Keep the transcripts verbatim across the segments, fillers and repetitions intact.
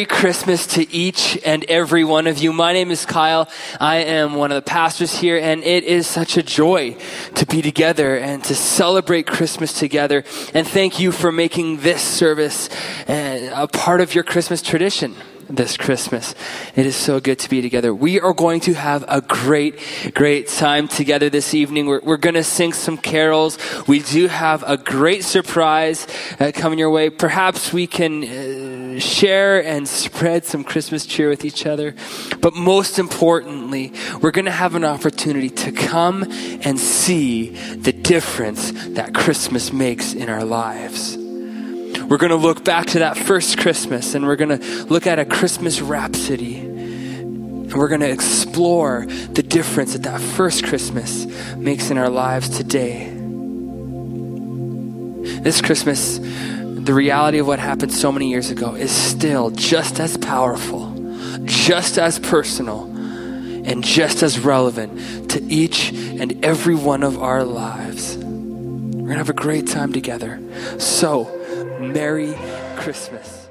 Merry Christmas to each and every one of you. My name is Kyle. I am one of the pastors here, and it is such a joy to be together and to celebrate Christmas together. And thank you for making this service a part of your Christmas tradition this Christmas. It is so good to be together. We are going to have a great, great time together this evening. We're, we're going to sing some carols. We do have a great surprise uh, coming your way. Perhaps we can uh, share and spread some Christmas cheer with each other. But most importantly, we're going to have an opportunity to come and see the difference that Christmas makes in our lives. We're going to look back to that first Christmas, and we're going to look at a Christmas rhapsody. And we're going to explore the difference that that first Christmas makes in our lives today. This Christmas, the reality of what happened so many years ago is still just as powerful, just as personal, and just as relevant to each and every one of our lives. We're going to have a great time together. So, Merry Christmas.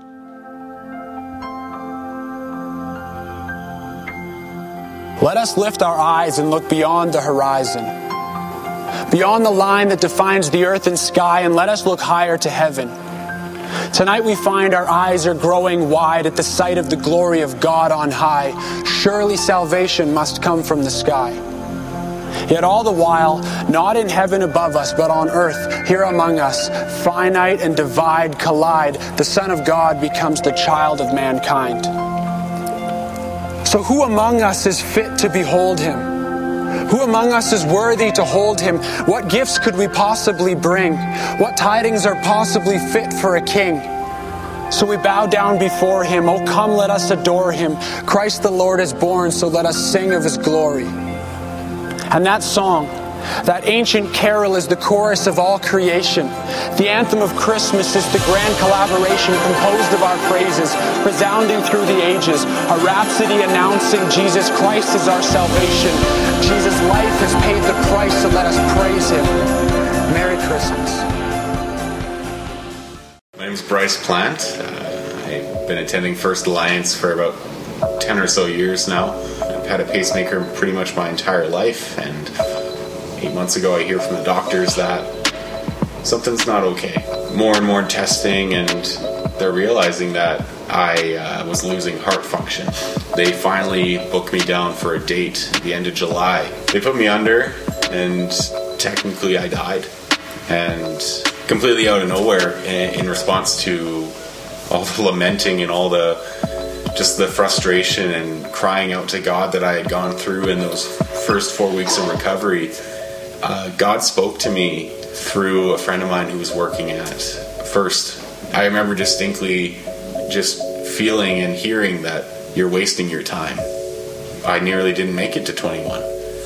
Let us lift our eyes and look beyond the horizon, beyond the line that defines the earth and sky, and let us look higher to heaven. Tonight we find our eyes are growing wide at the sight of the glory of God on high. Surely salvation must come from the sky. Yet all the while, not in heaven above us, but on earth, here among us, finite and divide collide, the Son of God becomes the child of mankind. So who among us is fit to behold him? Who among us is worthy to hold him? What gifts could we possibly bring? What tidings are possibly fit for a king? So we bow down before him. Oh, come, let us adore him. Christ the Lord is born, so let us sing of his glory. And that song, that ancient carol, is the chorus of all creation. The anthem of Christmas is the grand collaboration composed of our praises, resounding through the ages. A rhapsody announcing Jesus Christ is our salvation. Jesus' life has paid the price, so let us praise him. Merry Christmas. My name is Bryce Plant. Uh, I've been attending First Alliance for about ten or so years now. I've had a pacemaker pretty much my entire life, and eight months ago I hear from the doctors that something's not okay. More and more testing, and they're realizing that I uh, was losing heart function. They finally booked me down for a date at the end of July. They put me under, and technically I died. And completely out of nowhere, in, in response to all the lamenting and all the just the frustration and crying out to God that I had gone through in those first four weeks of recovery, uh, God spoke to me through a friend of mine who was working at First. I remember distinctly just feeling and hearing that you're wasting your time. I nearly didn't make it to twenty-one.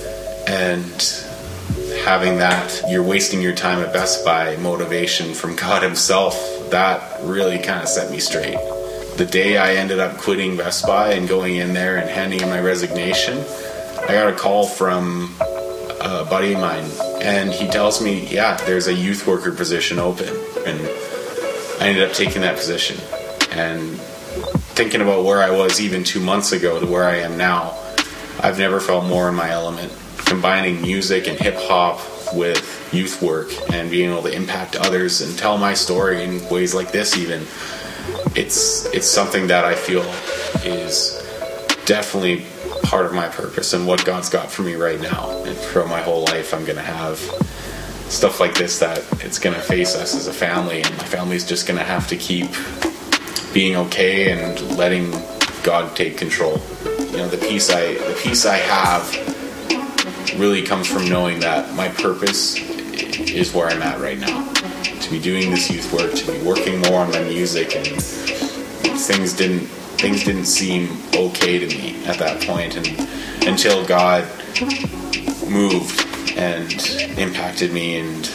And having that you're wasting your time at Best Buy motivation from God himself, that really kind of set me straight. The day I ended up quitting Best Buy and going in there and handing in my resignation, I got a call from a buddy of mine, and he tells me, yeah, there's a youth worker position open. And I ended up taking that position. And thinking about where I was even two months ago to where I am now, I've never felt more in my element. Combining music and hip-hop with youth work and being able to impact others and tell my story in ways like this even, it's it's something that I feel is definitely part of my purpose and what God's got for me right now. And throughout my whole life, I'm going to have stuff like this that it's going to face us as a family, and my family's just going to have to keep being okay and letting God take control. You know, the peace I the peace I have really comes from knowing that my purpose is where I'm at right now. To be doing this youth work, to be working more on my music, and things didn't things didn't seem okay to me at that point, and until God moved and impacted me and,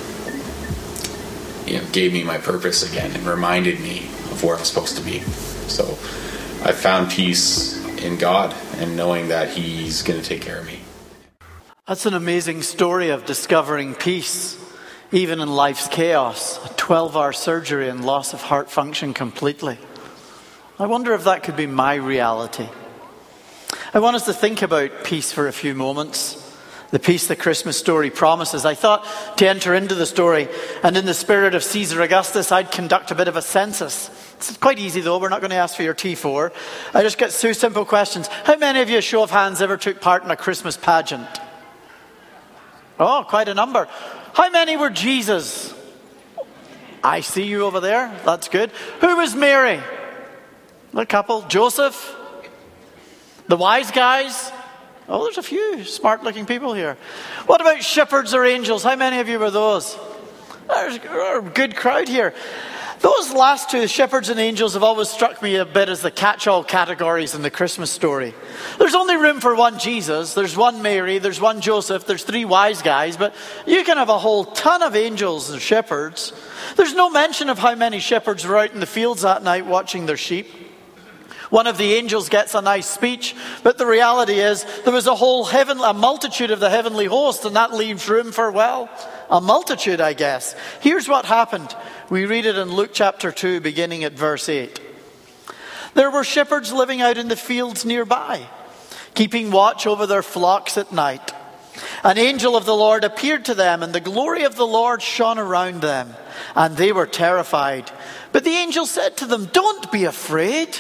you know, gave me my purpose again and reminded me of where I'm supposed to be. So I found peace in God and knowing that He's going to take care of me. That's an amazing story of discovering peace, even in life's chaos. A twelve-hour surgery and loss of heart function completely. I wonder if that could be my reality. I want us to think about peace for a few moments. The peace the Christmas story promises. I thought to enter into the story, and in the spirit of Caesar Augustus, I'd conduct a bit of a census. It's quite easy though, we're not going to ask for your T four. I just get two simple questions. How many of you, show of hands, ever took part in a Christmas pageant? Oh, quite a number. How many were Jesus? I see you over there, that's good. Who was Mary? A couple. Joseph? The wise guys? Oh, there's a few smart-looking people here. What about shepherds or angels? How many of you were those? There's a good crowd here. Those last two, shepherds and angels, have always struck me a bit as the catch-all categories in the Christmas story. There's only room for one Jesus, there's one Mary, there's one Joseph, there's three wise guys, but you can have a whole ton of angels and shepherds. There's no mention of how many shepherds were out in the fields that night watching their sheep. One of the angels gets a nice speech, but the reality is there was a whole heaven, a multitude of the heavenly host, and that leaves room for, well, a multitude, I guess. Here's what happened. We read it in Luke chapter two, beginning at verse eight. There were shepherds living out in the fields nearby, keeping watch over their flocks at night. An angel of the Lord appeared to them, and the glory of the Lord shone around them, and they were terrified. But the angel said to them, "Don't be afraid.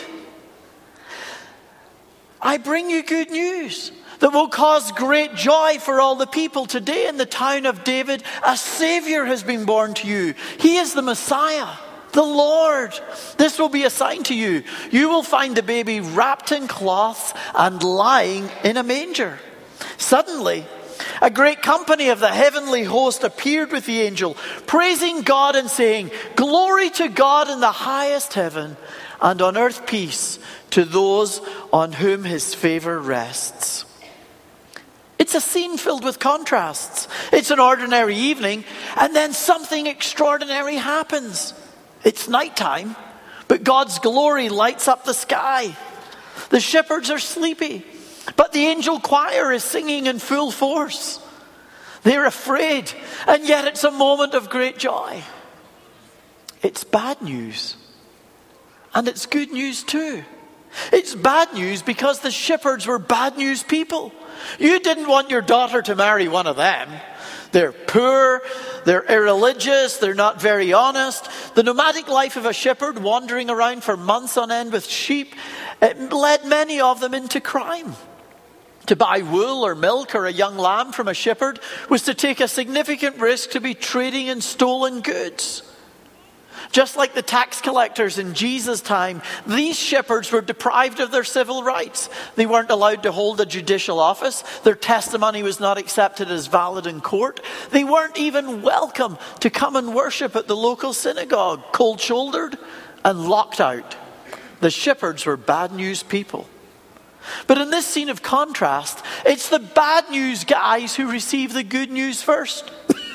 I bring you good news that will cause great joy for all the people. Today in the town of David, a Savior has been born to you. He is the Messiah, the Lord. This will be a sign to you. You will find the baby wrapped in cloths and lying in a manger." Suddenly, a great company of the heavenly host appeared with the angel, praising God and saying, "Glory to God in the highest heaven, and on earth peace to those on whom his favor rests." It's a scene filled with contrasts. It's an ordinary evening, and then something extraordinary happens. It's nighttime, but God's glory lights up the sky. The shepherds are sleepy, but the angel choir is singing in full force. They're afraid, and yet it's a moment of great joy. It's bad news, and it's good news too. It's bad news because the shepherds were bad news people. You didn't want your daughter to marry one of them. They're poor, they're irreligious, they're not very honest. The nomadic life of a shepherd, wandering around for months on end with sheep, it led many of them into crime. To buy wool or milk or a young lamb from a shepherd was to take a significant risk to be trading in stolen goods. Just like the tax collectors in Jesus' time, these shepherds were deprived of their civil rights. They weren't allowed to hold a judicial office. Their testimony was not accepted as valid in court. They weren't even welcome to come and worship at the local synagogue, cold-shouldered and locked out. The shepherds were bad news people. But in this scene of contrast, it's the bad news guys who receive the good news first.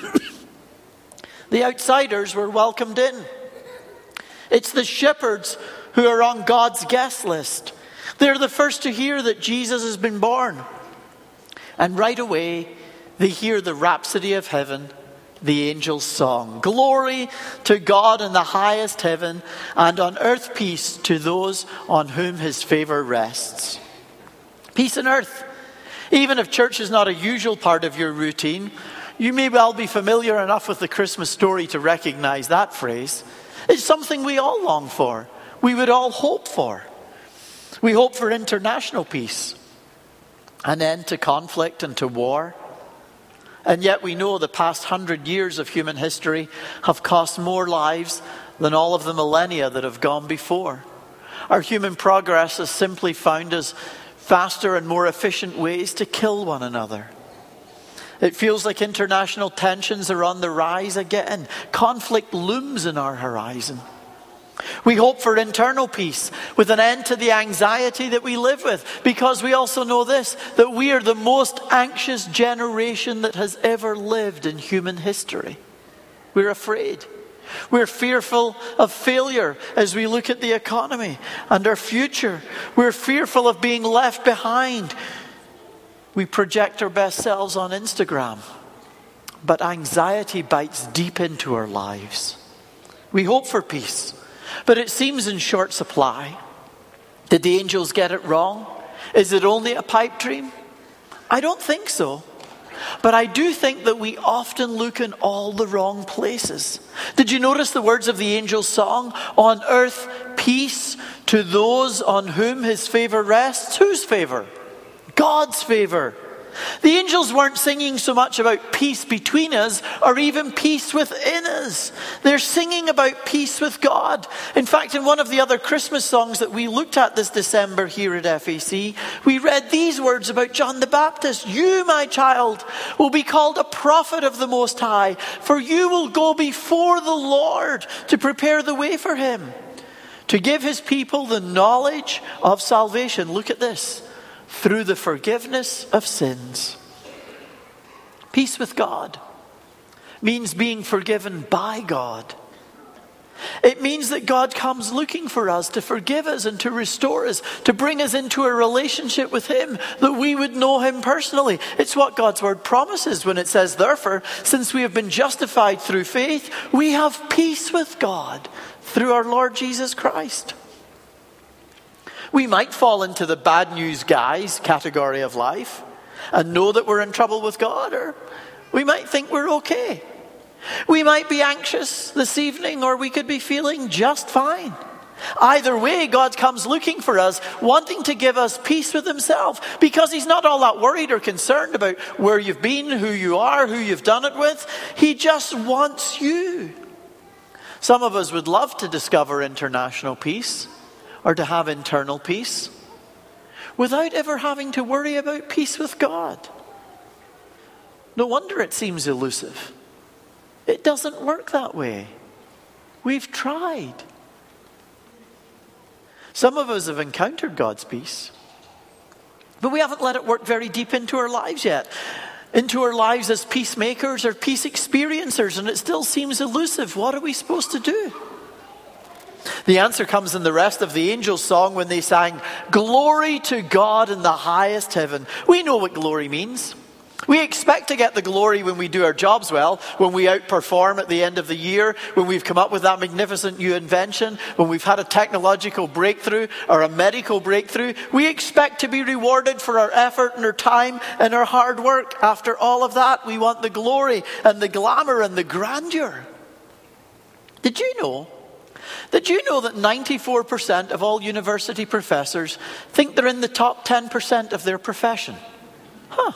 The outsiders were welcomed in. It's the shepherds who are on God's guest list. They're the first to hear that Jesus has been born. And right away, they hear the rhapsody of heaven, the angel's song. Glory to God in the highest heaven, and on earth peace to those on whom his favor rests. Peace on earth. Even if church is not a usual part of your routine, you may well be familiar enough with the Christmas story to recognize that phrase. It's something we all long for. We would all hope for. We hope for international peace, an end to conflict and to war. And yet we know the past hundred years of human history have cost more lives than all of the millennia that have gone before. Our human progress has simply found us faster and more efficient ways to kill one another. It feels like international tensions are on the rise again. Conflict looms in our horizon. We hope for internal peace with an end to the anxiety that we live with, because we also know this, that we are the most anxious generation that has ever lived in human history. We're afraid. We're fearful of failure as we look at the economy and our future. We're fearful of being left behind. We project our best selves on Instagram, but anxiety bites deep into our lives. We hope for peace, but it seems in short supply. Did the angels get it wrong? Is it only a pipe dream? I don't think so. But I do think that we often look in all the wrong places. Did you notice the words of the angel's song? On earth, peace to those on whom his favor rests. Whose favor? God's favor. The angels weren't singing so much about peace between us or even peace within us. They're singing about peace with God. In fact, in one of the other Christmas songs that we looked at this December here at F A C, we read these words about John the Baptist. You, my child, will be called a prophet of the Most High, for you will go before the Lord to prepare the way for him, to give his people the knowledge of salvation. Look at this. Through the forgiveness of sins. Peace with God means being forgiven by God. It means that God comes looking for us to forgive us and to restore us, to bring us into a relationship with him, that we would know him personally. It's what God's word promises when it says, therefore, since we have been justified through faith, we have peace with God through our Lord Jesus Christ. We might fall into the bad news guys category of life and know that we're in trouble with God, or we might think we're okay. We might be anxious this evening, or we could be feeling just fine. Either way, God comes looking for us, wanting to give us peace with himself, because he's not all that worried or concerned about where you've been, who you are, who you've done it with. He just wants you. Some of us would love to discover international peace, or to have internal peace, without ever having to worry about peace with God. No wonder it seems elusive. It doesn't work that way. We've tried. Some of us have encountered God's peace, but we haven't let it work very deep into our lives yet. Into our lives as peacemakers or peace experiencers, and it still seems elusive. What are we supposed to do? The answer comes in the rest of the angels' song when they sang, glory to God in the highest heaven. We know what glory means. We expect to get the glory when we do our jobs well, when we outperform at the end of the year, when we've come up with that magnificent new invention, when we've had a technological breakthrough or a medical breakthrough. We expect to be rewarded for our effort and our time and our hard work. After all of that, we want the glory and the glamour and the grandeur. Did you know? Did you know that ninety-four percent of all university professors think they're in the top ten percent of their profession? Huh.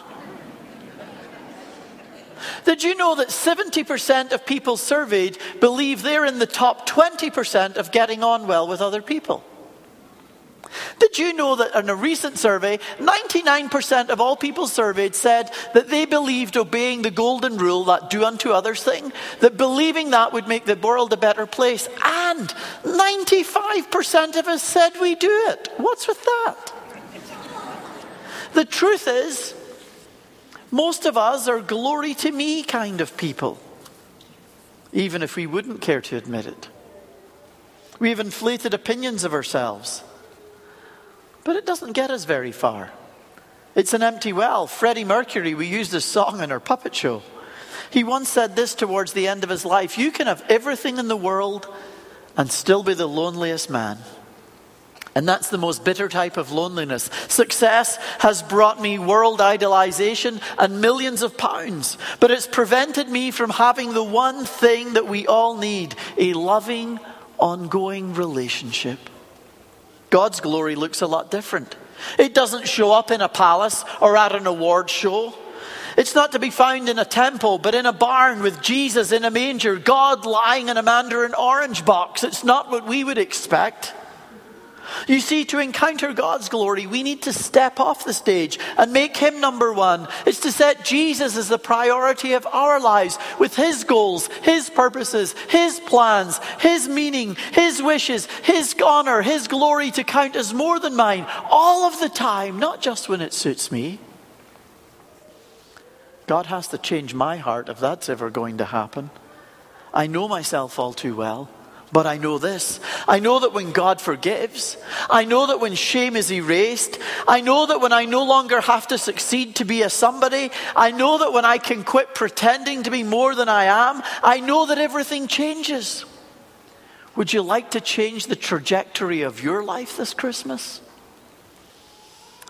Did you know that seventy percent of people surveyed believe they're in the top twenty percent of getting on well with other people? Did you know that in a recent survey, ninety-nine percent of all people surveyed said that they believed obeying the golden rule, that do unto others thing, that believing that would make the world a better place, and ninety-five percent of us said we do it. What's with that? The truth is, most of us are glory to me kind of people, even if we wouldn't care to admit it. We have inflated opinions of ourselves. But it doesn't get us very far. It's an empty well. Freddie Mercury, we used his song in our puppet show. He once said this towards the end of his life: you can have everything in the world and still be the loneliest man. And that's the most bitter type of loneliness. Success has brought me world idolization and millions of pounds, but it's prevented me from having the one thing that we all need: a loving, ongoing relationship. God's glory looks a lot different. It doesn't show up in a palace or at an award show. It's not to be found in a temple, but in a barn with Jesus in a manger, God lying in a mandarin orange box. It's not what we would expect. You see, to encounter God's glory, we need to step off the stage and make him number one. It's to set Jesus as the priority of our lives, with his goals, his purposes, his plans, his meaning, his wishes, his honor, his glory to count as more than mine all of the time, not just when it suits me. God has to change my heart if that's ever going to happen. I know myself all too well. But I know this. I know that when God forgives, I know that when shame is erased, I know that when I no longer have to succeed to be a somebody, I know that when I can quit pretending to be more than I am, I know that everything changes. Would you like to change the trajectory of your life this Christmas?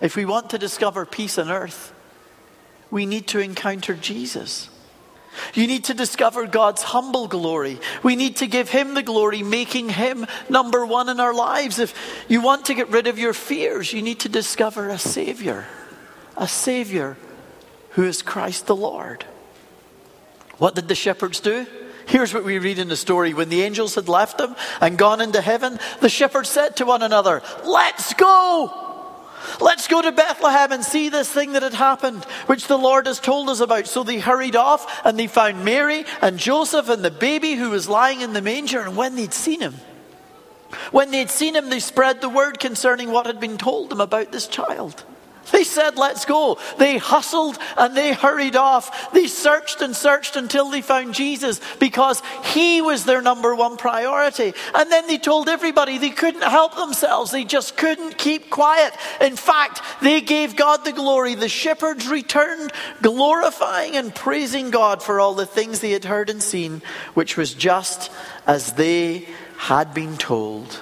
If we want to discover peace on earth, we need to encounter Jesus. You need to discover God's humble glory. We need to give him the glory, making him number one in our lives. If you want to get rid of your fears, you need to discover a Savior. A Savior who is Christ the Lord. What did the shepherds do? Here's what we read in the story. When the angels had left them and gone into heaven, the shepherds said to one another, "Let's go! Let's go to Bethlehem and see this thing that had happened, which the Lord has told us about." So they hurried off, and they found Mary and Joseph and the baby who was lying in the manger. And when they'd seen him, when they'd seen him, they spread the word concerning what had been told them about this child. They said, "Let's go." They hustled and they hurried off. They searched and searched until they found Jesus, because he was their number one priority. And then they told everybody. They couldn't help themselves. They just couldn't keep quiet. In fact, they gave God the glory. The shepherds returned, glorifying and praising God for all the things they had heard and seen, which was just as they had been told.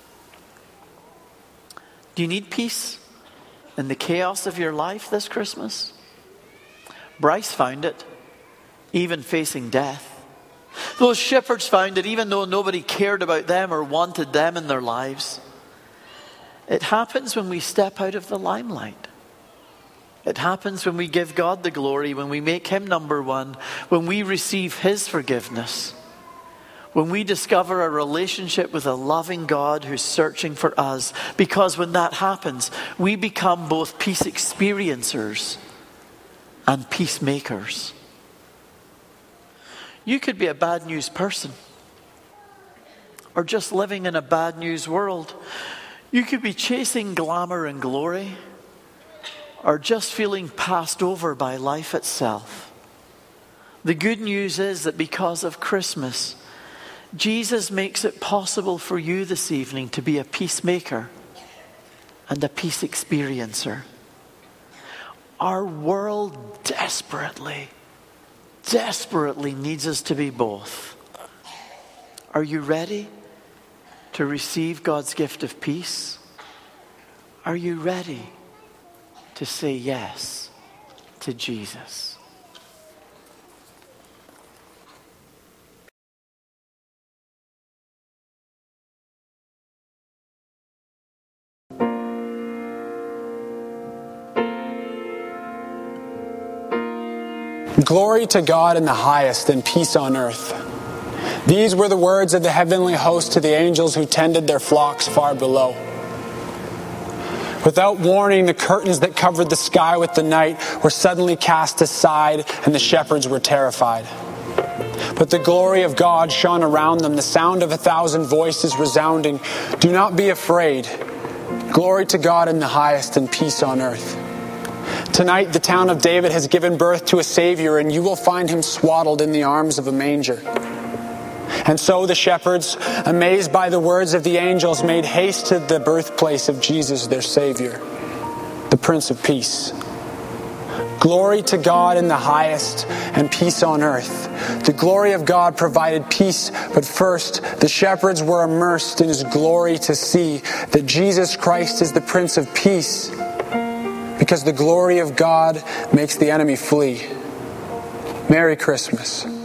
Do you need peace in the chaos of your life this Christmas? Bryce found it, even facing death. Those shepherds found it, even though nobody cared about them or wanted them in their lives. It happens when we step out of the limelight. It happens when we give God the glory, when we make him number one, when we receive his forgiveness, when we discover a relationship with a loving God who's searching for us. Because when that happens, we become both peace experiencers and peacemakers. You could be a bad news person, or just living in a bad news world. You could be chasing glamour and glory, or just feeling passed over by life itself. The good news is that because of Christmas, Jesus makes it possible for you this evening to be a peacemaker and a peace experiencer. Our world desperately, desperately needs us to be both. Are you ready to receive God's gift of peace? Are you ready to say yes to Jesus? Glory to God in the highest and peace on earth. These were the words of the heavenly host to the angels who tended their flocks far below. Without warning, the curtains that covered the sky with the night were suddenly cast aside, and the shepherds were terrified. But the glory of God shone around them, the sound of a thousand voices resounding, "Do not be afraid. Glory to God in the highest and peace on earth." Tonight, the town of David has given birth to a Savior, and you will find him swaddled in the arms of a manger. And so the shepherds, amazed by the words of the angels, made haste to the birthplace of Jesus, their Savior, the Prince of Peace. Glory to God in the highest and peace on earth. The glory of God provided peace, but first the shepherds were immersed in his glory to see that Jesus Christ is the Prince of Peace, because the glory of God makes the enemy flee. Merry Christmas.